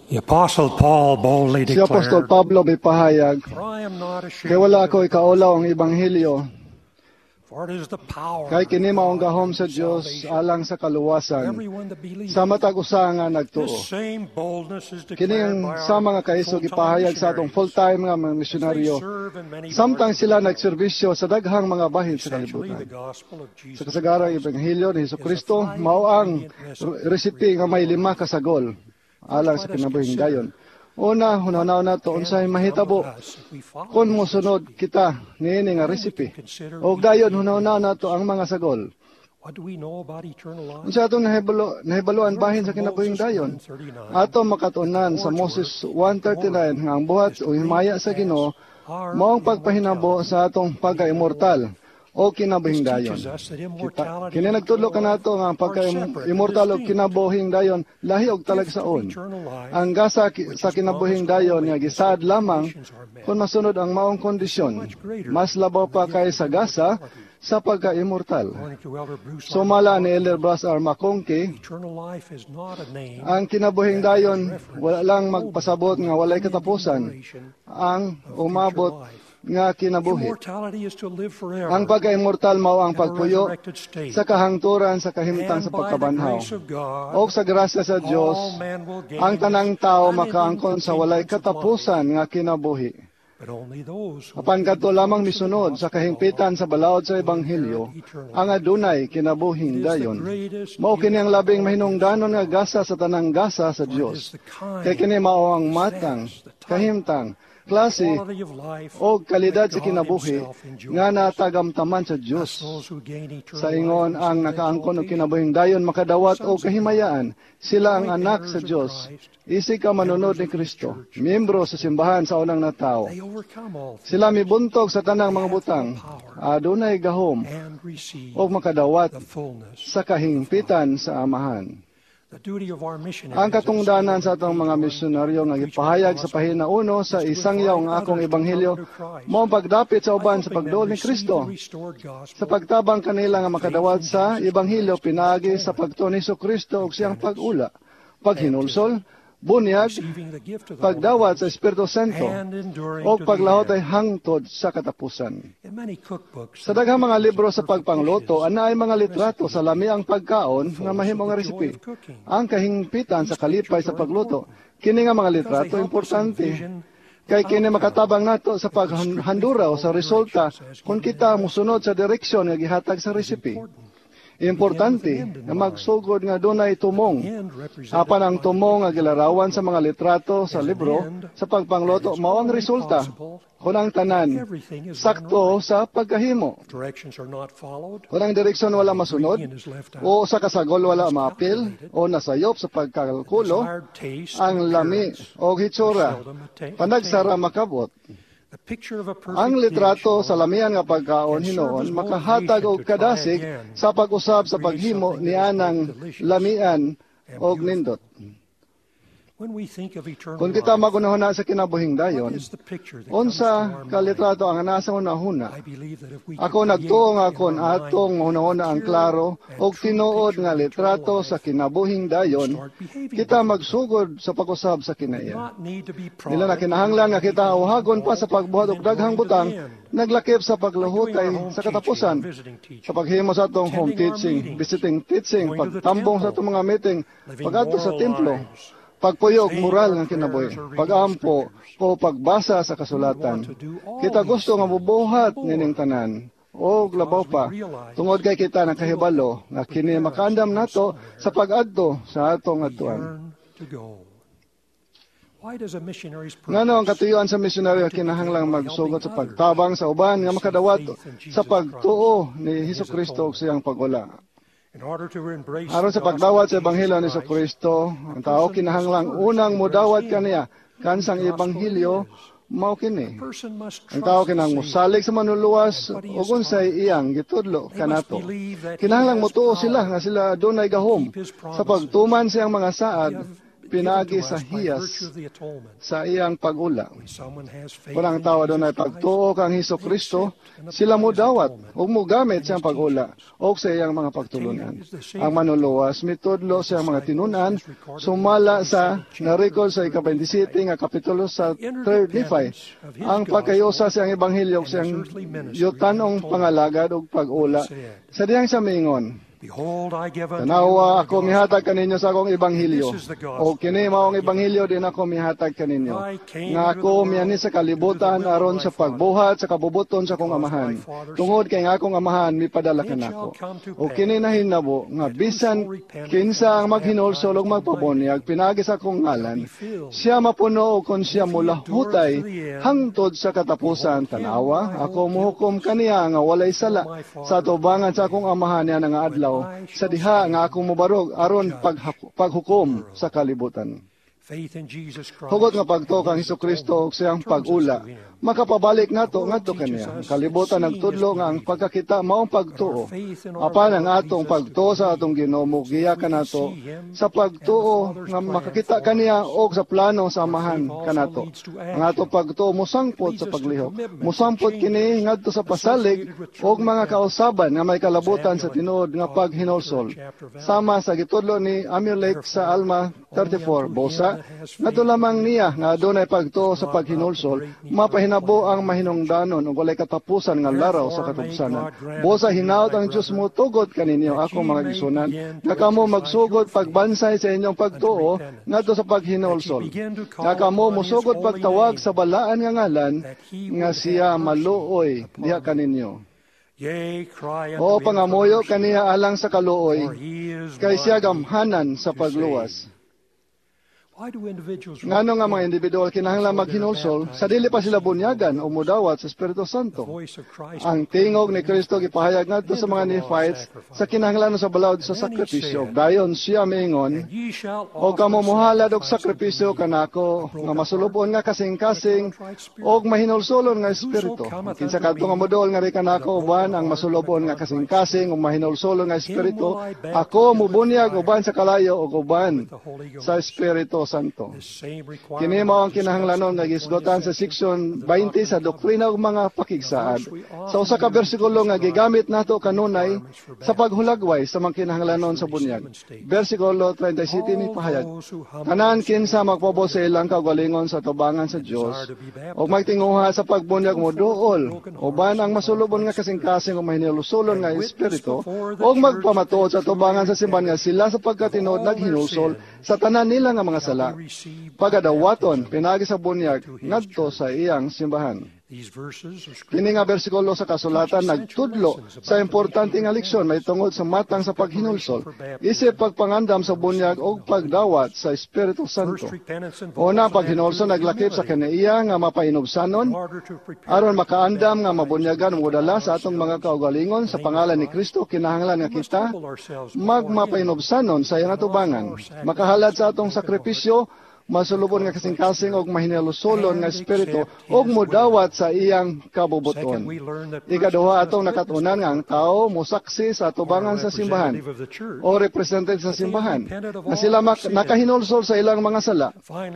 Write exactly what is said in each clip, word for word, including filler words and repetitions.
The Apostle Paul boldly Si Apostol declared, Pablo may pahayag, "For I am not kaya ashamed, wala ako ikaulaw ang Ebanghelyo, for it is the power kay kini of maong God gahom sa unto Dios salvation alang sa to kaluwasan everyone that believeth." sa matag usa nga nagtuo. This same boldness is Kini declared ang by sa our mga kaisog full-time ipahayag sa atong missionaries full-time nga mga as they misyonaryo, serve in many samtang parts of sila the world. nagserbisyo sa daghang mga bahin sa Essentially, kalibutan. the gospel of Jesus Sa kasagarang Christ Ebanghelyo ni is Jesucristo, a five mao ang ingredient recipe resipe nga may lima ka sagol alang sa kinabuhing dayon. Una, hunaw na to unsay mahitabo kung mosunod kita niini nga resipe. O dayon hunaw na to ang mga sagol. What do we know about eternal life? Unsa atong nahibalo nahibaluan bahin sa kinabuhing dayon? Ato makatunan sa Moses one thirty-nine nga ang buhat o himaya sa Ginoo mao ang pagpahinabo sa atong pagka-immortal o kinabuhing dayon. Kita, kini nagtudlo kanato nga ang pagka-immortal o kinabuhing dayon lahi og talagsaon. Ang gasa ki- sa kinabuhing dayon nga gisaad lamang kung masunod ang maong kondisyon. Mas labaw pa kay sa gasa sa pagka-immortal. According to Elder Bruce Sumala ni Elder Bras R. Macconkey, eternal life is not a name. ang kinabuhing dayon wala lang magpasabot nga walay katapusan. Ang umabot nga kinabuhi. Immortality is to live forever. Ang pagka-immortal mao ang in a pagpuyo resurrected state. sa kahangturan sa kahimtang And sa by the pagkabanhaw. grace of God, O sa grasya sa Dios, all men will gain ang tanang this tao unending makaangkon sa walay continuance of katapusan nga kinabuhi. life. But only those who Apan kadto lamang misunod sa kahimpitan sa balaod sa ebanghelyo ang adunay kinabuhing dayon. Mao kini ang labing mahinungdanon nga gasa sa tanang gasa sa Dios. Kay kini mao ang matang, kahimtang, klase quality of life o kalidad sa God kinabuhi himself enjoys. nga natagamtaman sa Dios. Those who gain eternal Sa ingon life ang in nakaangkon og exaltation, kinabuhing dayon makadawat o kahimayaan, sila ang anak sa Dios. Isig ka manunod ni Kristo, miyembro sa simbahan sa unang natao. they overcome all things Sila mibuntog sa tanang mga butang, adunay gahom and receive o makadawat the fullness. sa kahingpitan sa amahan. The duty of our missionaries Ang katungdanan sa atong mga misyonaryo nga gipahayag sa pahina uno sa isang yaw nga akong ebanghelyo mao ang pagdapit sa uban sa pagduol ni Kristo. Sa pagtabang kanila nga makadawat sa ebanghelyo pinaagi sa pagtuon ni Kristo ug siyang pag-ula, paghinulsol, bunyag, pagdawat sa Espiritu Santo o paglahot ay hangtod sa katapusan. Sa daghang mga libro sa pagpangluto, ana ay mga litrato sa lami ang pagkaon nga mahimo nga resipe. Ang kahingpitan sa kalipay sa pagluto, kini nga mga litrato importante. Kay kini makatabang nato sa paghandura o sa resulta kung kita musunod sa direksyon nga gihatag sa resipe. Importante na magsugod nga dunay tumong. Apan ang tumong nga gilarawan sa mga litrato sa libro sa pagpangloto mao ang resulta kung ang tanan sakto sa pagkahimo. Kung ang direksyon wala masunod o sa kasagol wala maapil o nasayop sa pagkakalkulo, ang lami o hitsura panagsara makabot. Ang litrato sa lamian nga pagkaon hinoon makahatag og kadasig sa pag-usab sa paghimo nianang lamian og nindot. Kung kita magunahon na sa kinabuhing dayon, unsa ka litrato ang nasa una-una? Ako nagtuo nga kon atong una-una ang klaro og tinuod nga litrato sa kinabuhing dayon, kita magsugod sa pag-usab sa kinaiya. Nila na kinahanglan nga kita uhagon pa sa pagbuhat og daghang butang, naglakip sa paglahutay sa katapusan, sa paghimo sa atong home teaching, visiting teaching, pagtambong sa atong mga meeting, pag-adto sa templo, pagpuyog moral ng kinabuhi, pagampo o pagbasa sa kasulatan. Kita gusto nga mubuhat nining tanan o labaw pa tungod kay kita nakahibalo nga kini makaandam nato sa pag-adto sa atong adtuan. Ngano ang katuyuan sa misyonaryo kinahanglang magsugot sa pagtabang sa uban nga makadawat sa pagtuo ni Hesukristo ug siyang pag-ula. Aron sa pagdawat sa Ebanghelyo ni Kristo, ang tao kinahanglang unang mudawat kaniya kansang Ebanghelyo mao kini. Ang tao kinahanglang musalig sa manuluwas ug unsay iyang gitudlo kanato. Kinahanglang motuo sila nga sila adunay gahom sa pagtuman siyang mga saad pinagi sa hiyas sa iyang pag-ula. Kung ang tao doon ay pagtuo kang Hesus Kristo, sila mo dawat o mo gamit siyang pag-ula o sa iyang mga pagtulunan. Ang manuluwas, mitudlo sa iyang mga tinunan, sumala sa narikol sa ika-twenty-seven nga kapitulo sa third Nephi. Ang pagkayusa sa iyang ebanghelyo sa iyang yutanong pangalagad o pag-ula. Sa diyang sa mingon, tanawa ako mihatag kaninyo sa akong ebanghelyo. O kini maong ebanghelyo din ako mihatag kaninyo. Nga ako miyani sa kalibutan aron sa pagbuhat sa kabubuton sa akong amahan. Tungod kay nga akong amahan mipadala kanako. O kini nahinabo nga bisan kinsa ang maghinulsol ug magpabunyag pinagi sa akong ngalan, siya mapuno o kon siya mulahutay hangtod sa katapusan. Tanawa ako muhukom kaniya nga walay sala sa tubangan sa akong amahan niya nga adlaw sa diha nga akong mubarog aron paghukom sa kalibutan. Hugot nga pagtuo kang Hesukristo ug siyang pag-ula, makapabalik nato ngadto kaniya. Kalibutan nagtudlo nga ang pagkakita maong pagtuo. Apan ang atong pagtuo sa atong Ginoo giyakan nato sa pagtuo nga makakita kaniya og sa plano sa amahan kanato. Ang atong pagtuo musangpot sa paglihok. Musangpot kini ngadto sa pasalig og mga kausaban nga may kalabutan sa tinuod nga paghinulsol. Sama sa gitudlo ni Amulek sa Alma thirty-four, bosa nato lamang niya nga adunay pagtuo sa paghinulsol, mapahinabo ang mahinungdanon ug walay katapusan nga laraw sa katupsanan. Bosa hinaot ang Dios mo tugod kaninyo ako mga gisunan, nga kamo magsugod pagbansay sa inyong pagtuo ngadto sa paghinulsol. Nga kamo musugod pagtawag sa balaan nga ngalan nga siya maluoy diha kaninyo. O pangamuyo kaniya alang sa kaluoy, kay siya gamhanan sa pagluwas. Ngano nga mga individual kinahanglan maghinulsol sa dili pa sila bunyagan o mudawat sa Espiritu Santo. Ang tingog ni Kristo gipahayag ngadto sa mga Nephites sa kinahanglan sa balawd sa sakripisyo. Dayon siya miingon, o kamo muhalad og sakripisyo kanako nga masulubon nga kasing-kasing og mahinulsolon nga espiritu. Kinsa kadto nga modol nga ri kanako uban ang masulubon nga kasing-kasing og mahinulsolon nga espiritu, ako mubunyag uban sa kalayo og uban sa Espiritu Santo. Kini mao ang kinahanglanon nga gisgotan sa section twenty sa doktrina ug mga pakigsaad. Sa usa ka bersikulo nga gigamit nato kanunay sa paghulagway sa mga kinahanglanon sa bunyag. Bersikulo thirty-seven ni pahayag, tanan kinsa magpobo sa ilang kaugalingon sa tubangan sa Dios ug magtinguha sa pagbunyag mo duol uban ang masulubon nga kasing-kasing ug mahinulsolon nga espiritu ug magpamatuod sa tubangan sa simbahan nga sila sa pagkatinuod naghinulsol sa tanan nila nga mga sala. Pagadawaton pinagi sa bunyag ngadto sa iyang simbahan. Kini nga bersikulo sa kasulatan nagtudlo sa importante nga leksyon may tungod sa matang sa paghinulsol, isip pagpangandam sa bunyag o pagdawat sa Espiritu Santo. Una, paghinulsol naglakip sa kanaiya nga mapainubsanon, aron makaandam nga mabunyagan mudala sa atong mga kaugalingon sa pangalan ni Kristo, kinahanglan nga kita magmapainubsanon sa iyang atubangan, makahalad sa atong sakripisyo, masulubon nga kasing-kasing og mahinulsolon nga espiritu og mudawat sa iyang kabubuton. Ikaduha atong nakatunan nga ang tao mosaksi sa atubangan sa simbahan o represented sa simbahan nga sila nakahinulsol sa ilang mga sala.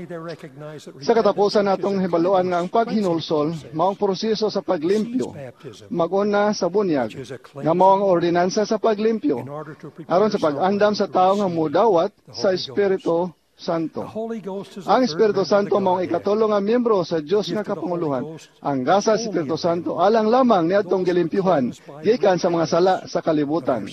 Sa katapusan atong hibaluan nga ang paghinulsol maong proseso sa paglimpyo maguna sa bunyag nga mao ang ordinansa sa paglimpyo aron sa pag-andam sa tawo nga mudawat sa Espiritu Santo. Ang Espiritu Santo maong ikatulong nga miyembro sa Dios nga kapanguluhan. Ang gasa sa Espiritu Santo alang lamang niadtong gilimpyuhan gikan sa mga sala sa kalibutan.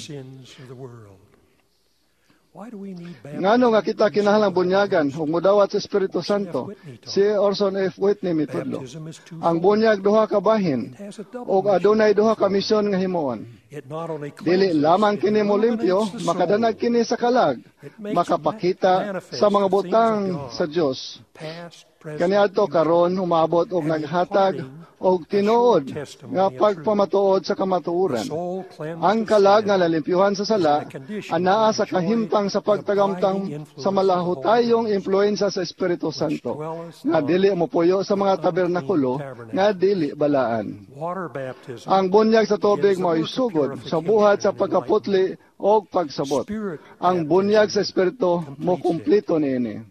Ngano nga kita kinahanglang bunyagan ug mudawat sa Espiritu Santo? Si Orson F. Whitney mitudlo, ang bunyag duha ka bahin ug adunay duha ka misyon nga himuon. Dili lamang kini mo limpyo, makadanag kini sa kalag, makapakita sa mga butang sa Dios. Kaniadto karon umabot og naghatag og tinuod nga pagpamatuod sa kamatuoran. Ang kalag nga nalimpyuhan sa sala anaa sa kahimtang sa pagtagamtang sa malahutayong impluensya sa Espiritu Santo nga dili mopuyo sa mga tabernakulo nga dili balaan. Ang bunyag sa tubig mao'y sugod sa buhat sa pagkaputli o pagsabot. Ang bunyag sa Espiritu mo kumplito niini.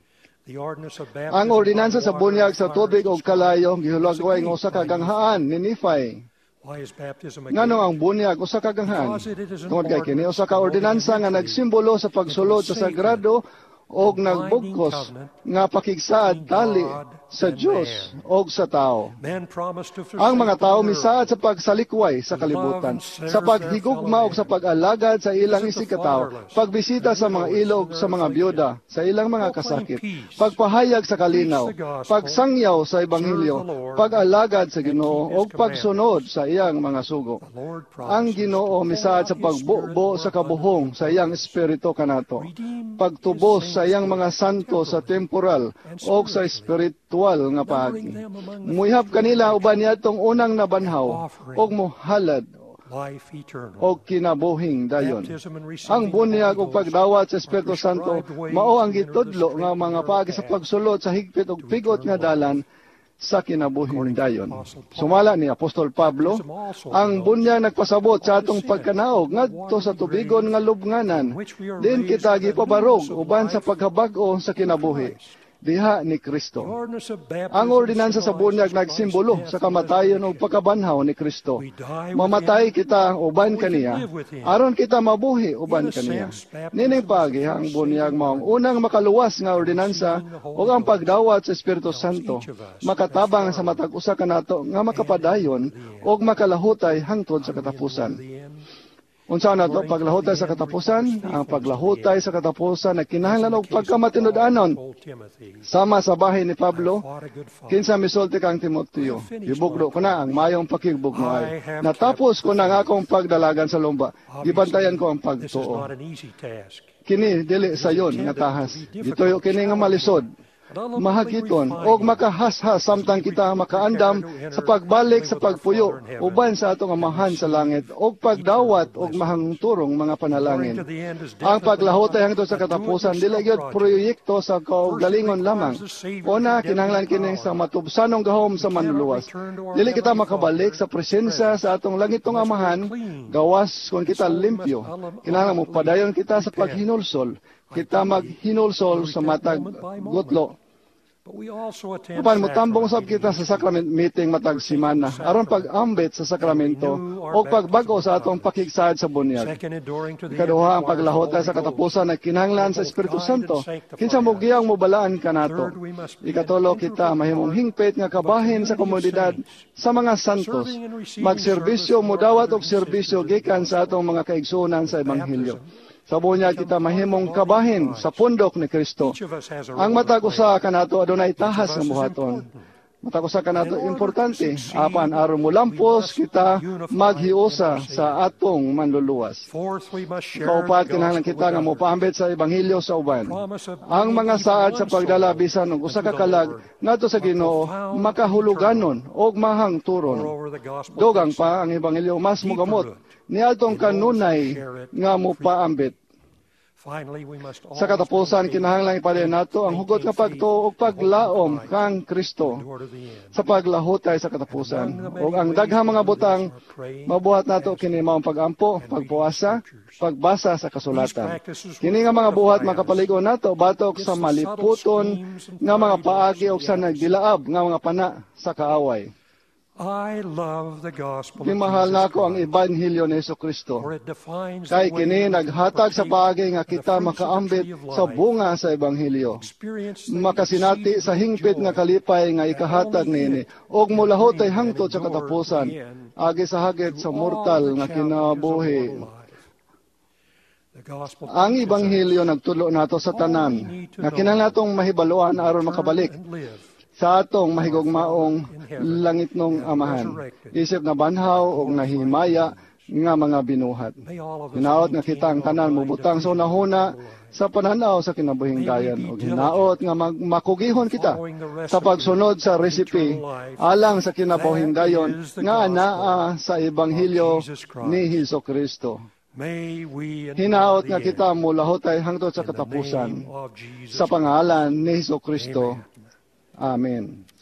The ordinance of baptism Ang ordinansa by sa water bunyag sa tubig o requires kalayo gihulagway ng usa ka ganghaan ni Nephi. Why is baptism a Ngano gift? ang bunyag usa ka ganghaan? Because it is an Tungod kay kini usa ka ordinance ordinansa nga nagsimbolo sa pagsulod sa sagrado og nagbugkos nga pakigsaad tali sa Dios og sa tao. Men promised to Ang mga tao forsake misaad sa pagsalikway sa kalibutan, sa paghigugma o sa pag-alagad sa ilang isikataw, pagbisita sa mga ilog sa mga byuda, sa ilang mga kasakit, pagpahayag sa kalinaw, pagsangyaw sa ebanghelyo, pag-alagad sa Ginoo o pagsunod sa iyang mga sugo. the Lord Ang promised Ginoo misaad sa pagbubo sa kabuhong sa iyang espiritu kanato, pagtubos sa iyang mga santo sa temporal o sa espiritual nga paagi. Muyhap kanila uban niadtong unang nabanhaw og mohalad life eternal. og kinabuhing dayon. Baptism and receiving Ang bunyag the ug Holy Ghost pagdawat sa Espiritu Santo mao ang gitudlo nga mga paagi sa pagsulod sa higpit ug pigot nga dalan sa kinabuhing dayon. Sumala ni Apostol Pablo, ang bunyag nagpasabot sa atong pagkanaog ngadto sa tubigon nga lubnganan, din kita gipabarog uban sa paghabag-o sa kinabuhi diha ni Kristo. The ordinance of baptism Ang ordinansa sa bunyag symbolizes nagsimbolo Christ's sa death kamatayon and o pagkabanhaw ni Kristo. We die with Mamatay him, kita uban we can kaniya, live with him. aron kita mabuhi uban In a kaniya. sense, baptism Nining is pagi the ang first bunyag saving mao ang ordinance. unang makaluwas nga ordinansa o ang pagdawat sa Espiritu Santo, each of us makatabang sa matag usa kanato nga makapadayon o makalahutay hangtod sa katapusan. the end. Unsa na to paglahutay sa katapusan? Ang paglahutay sa katapusan na kinahanglan og pagkamatinud-anon Old Timothy sama sa bahay ni Pablo. fought a good fight. Kinsa misulti kang Timoteo, gibugdo ko na ang mayong pakigbug mo ay. Natapos ko na ang akong pagdalagan sa lumba. Gibantayan ko ang This is pagtuo. not an easy task. Kini dili sayon nga tahas. Gituyo kini nga malisod. Mahagiton og makahashas samtang kita makaandam sa pagbalik sa pagpuyo uban sa atong amahan sa langit og pagdawat og mahangturong mga panalangin. Ang paglahutay hangtod sa katapusan dili gyud proyekto sa kaugalingon lamang. Una kinahanglan kini sa matubsanong gahom sa manluluwas. Dili kita makabalik sa presensya sa atong langitong amahan gawas kung kita limpyo. Kinahanglan mo padayon kita sa paghinulsol. Kita maghinulsol sa matag gutlo. But we also attend Upan mo tambong sab sacrament kita sa sacrament meeting matag simana aron pag-ambit sa sakramento o pagbago sa atong pakigsaad sa bunyag. Second, enduring to the Ikaduha ang end, paglahutay sa katapusan na kinahanglan sa Espiritu Santo. Kinsa mo giyang mobalaan kanato. Ikatulo kita mahimong hingpit nga kabahin sa komunidad sa mga santos. Magserbisyo mo dawat og serbisyo gikan sa atong mga kaigsuonan sa ebanghelyo. Sa bunyag kita mahimong kabahin sa pundok ni Kristo. Each of us has a Ang role to matag play. usa kanato adunay tahas nga buhaton. Matag usa kanato importante apan aron mulampos kita maghiusa sa atong manluluwas. Fourth, we must share Kaupat the kinahanglan gospel kita nga with others. mopaambit sa ebanghelyo sa uban. Promise of Ang mga bringing saad even sa one pagdala soul bisan og usa ka unto the kalag Lord. ngadto sa Ginoo makahuluganon og mahangturon. Moreover, the gospel Dogang takes pa ang ebanghelyo mas mogamot niadtong kanunay nga mopaambit. Finally, we must Sa katapusan kinahanglan ipadayon nato ang hugot nga pagtuo ug paglaom kang Kristo endure to the end. sa paglahutay sa katapusan. Ug ang daghang mga butang mabuhat nato kini maong pagampo, pagpuasa, pagbasa sa kasulatan. Kini nga mga buhat makapaligon nato batok sa maliputon nga mga paagi ug sa nagdilaab nga mga pana sa kaaway. I love the gospel of Gimahal Jesus nako ang Christ, ebanghelyo ni Jesucristo. for it defines Kay the way kini we naghatag sa partake paagi nga of the kita fruits of the makaambit tree of sa life, bunga sa ebanghelyo. experience the Makasinati sa hingpit nga kalipay nga ikahatag nini og mulahutay hangtod sa katapusan agi sa hagit sa mortal nga kinabuhi. The gospel Ang teaches us ebanghelyo nagtulo nato sa tanan nga kinahanglan natong mahibaluan aron makabalik and live. sa atong mahigugmaong langitnong amahan. Isip na banhaw og nahimaya nga mga binuhat. May all of us Hinaot nga maintain kita ang our tanan mind mubutang sa of unahuna Jesus sa pananaw sa kinabuhing dayon ug hinaot nga mag- makugihon kita sa pagsunod sa resipe alang sa kinabuhing dayon nga anaa sa ebanghelyo ni Hesukristo. May we endure Hinaot the nga end. kita mulahutay hangtod sa In the katapusan name of Jesus sa pangalan ni Hesukristo. Amen.